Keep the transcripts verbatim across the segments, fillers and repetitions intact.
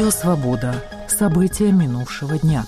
Радио «Свобода». События минувшего дня.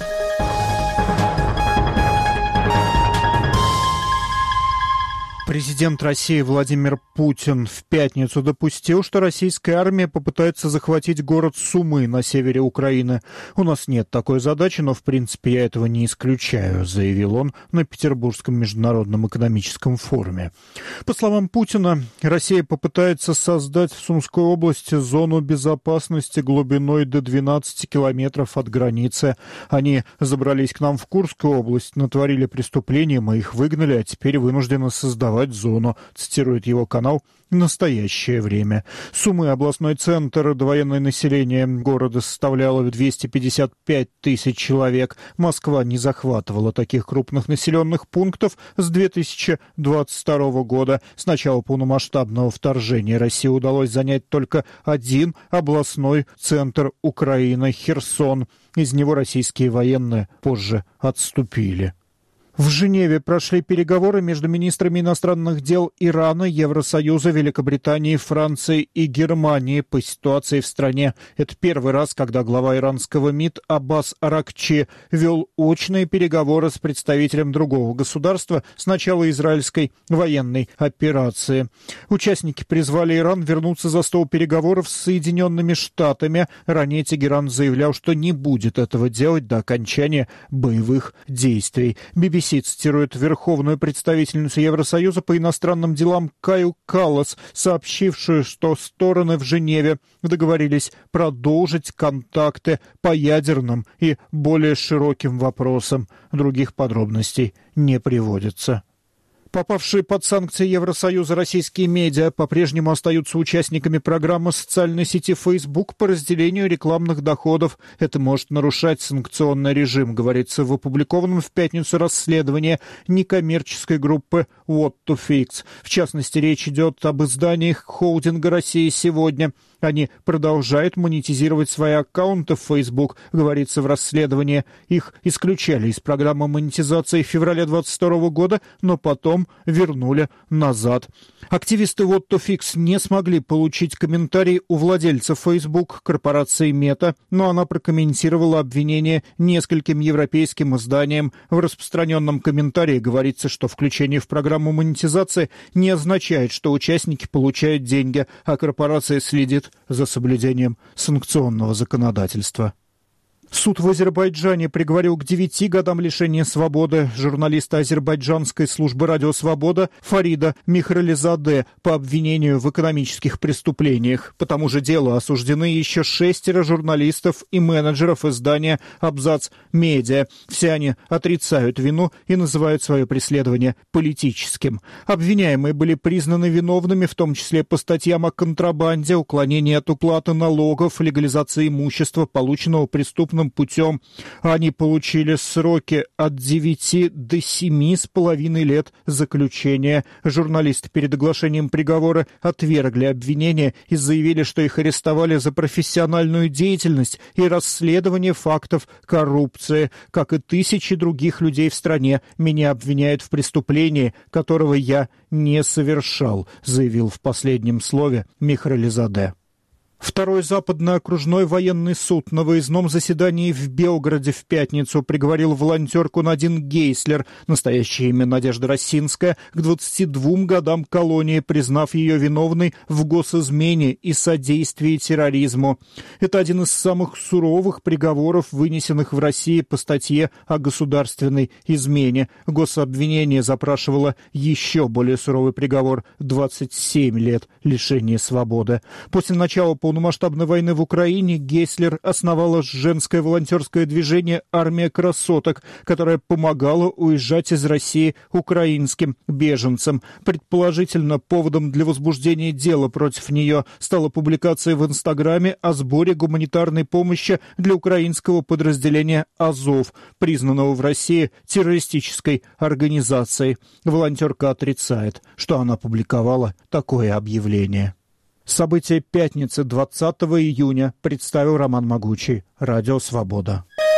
Президент России Владимир Путин в пятницу допустил, что российская армия попытается захватить город Сумы на севере Украины. «У нас нет такой задачи, но в принципе я этого не исключаю», заявил он на Петербургском международном экономическом форуме. По словам Путина, Россия попытается создать в Сумской области зону безопасности глубиной до двенадцати километров от границы. Они забрались к нам в Курскую область, натворили преступления, мы их выгнали, а теперь вынуждены создавать зону, цитирует его канал «Настоящее время». Сумы, областной центр, довоенное население города составляло двести пятьдесят пять тысяч человек. Москва не захватывала таких крупных населенных пунктов с две тысячи двадцать второго года. С начала полномасштабного вторжения России удалось занять только один областной центр Украины — Херсон. Из него российские военные позже отступили. В Женеве прошли переговоры между министрами иностранных дел Ирана, Евросоюза, Великобритании, Франции и Германии по ситуации в стране. Это первый раз, когда глава иранского МИД Аббас Аракчи вел очные переговоры с представителем другого государства с начала израильской военной операции. Участники призвали Иран вернуться за стол переговоров с Соединенными Штатами. Ранее Тегеран заявлял, что не будет этого делать до окончания боевых действий. би би си цитирует верховную представительницу Евросоюза по иностранным делам Каю Каллас, сообщившую, что стороны в Женеве договорились продолжить контакты по ядерным и более широким вопросам. Других подробностей не приводится. Попавшие под санкции Евросоюза российские медиа по-прежнему остаются участниками программы социальной сети Facebook по разделению рекламных доходов. Это может нарушать санкционный режим, говорится в опубликованном в пятницу расследовании некоммерческой группы What to Fix. В частности, речь идет об изданиях холдинга «Россия сегодня». Они продолжают монетизировать свои аккаунты в Facebook, говорится в расследовании. Их исключали из программы монетизации в феврале двадцать второго года, но потом вернули назад. Активисты What to Fix не смогли получить комментарий у владельца Facebook, корпорации Meta, но она прокомментировала обвинение нескольким европейским изданиям. В распространенном комментарии говорится, что включение в программу монетизации не означает, что участники получают деньги, а корпорация следит за соблюдением санкционного законодательства. Суд в Азербайджане приговорил к девяти годам лишения свободы журналиста азербайджанской службы «Радио Свобода» Фарида Михрализаде по обвинению в экономических преступлениях. По тому же делу осуждены еще шестеро журналистов и менеджеров издания «Абзац Медиа». Все они отрицают вину и называют свое преследование политическим. Обвиняемые были признаны виновными, в том числе по статьям о контрабанде, уклонении от уплаты налогов, легализации имущества, полученного преступным путем. Они получили сроки от девяти до семи с половиной лет заключения. Журналисты перед оглашением приговора отвергли обвинения и заявили, что их арестовали за профессиональную деятельность и расследование фактов коррупции. Как и тысячи других людей в стране, меня обвиняют в преступлении, которого я не совершал, заявил в последнем слове Михрализаде. Второй западный окружной военный суд на выездном заседании в Белгороде в пятницу приговорил волонтерку Надин Гейслер, настоящее имя Надежда Росинская, к двадцати двум годам колонии, признав ее виновной в госизмене и содействии терроризму. Это один из самых суровых приговоров, вынесенных в России по статье о государственной измене. Гособвинение запрашивало еще более суровый приговор – двадцать семь лет лишения свободы. После начала полномасштабной войны в Украине Гейслер основала женское волонтерское движение «Армия красоток», которое помогало уезжать из России украинским беженцам. Предположительно, поводом для возбуждения дела против нее стала публикация в Инстаграме о сборе гуманитарной помощи для украинского подразделения «Азов», признанного в России террористической организацией. Волонтерка отрицает, что она публиковала такое объявление. События пятницы двадцатого июня представил Роман Могучий. Радио «Свобода».